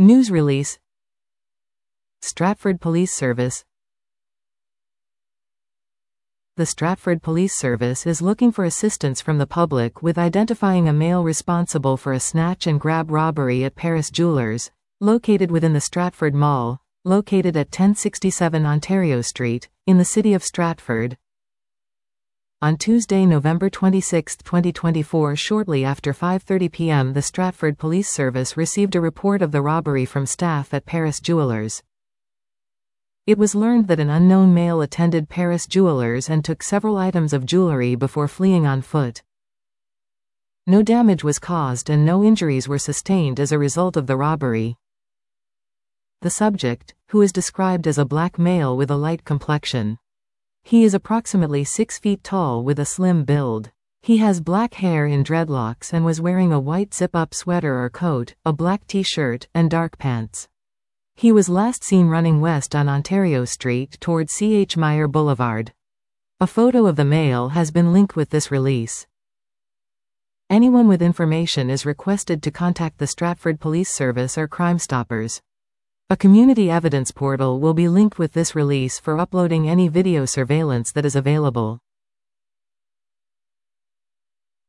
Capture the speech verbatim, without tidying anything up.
News release. Stratford Police Service. The Stratford Police Service is looking for assistance from the public with identifying a male responsible for a snatch and grab robbery at Paris Jewellers, located within the Stratford Mall, located at ten sixty-seven Ontario Street, in the city of Stratford. On Tuesday, November twenty-sixth, twenty twenty-four, shortly after five thirty p m, the Stratford Police Service received a report of the robbery from staff at Paris Jewellers. It was learned that an unknown male attended Paris Jewellers and took several items of jewelry before fleeing on foot. No damage was caused and no injuries were sustained as a result of the robbery. The subject, who is described as a black male with a light complexion. He is approximately six feet tall with a slim build. He has black hair in dreadlocks and was wearing a white zip-up sweater or coat, a black t-shirt, and dark pants. He was last seen running west on Ontario Street toward C H Meyer Boulevard. A photo of the male has been linked with this release. Anyone with information is requested to contact the Stratford Police Service or Crime Stoppers. A community evidence portal will be linked with this release for uploading any video surveillance that is available.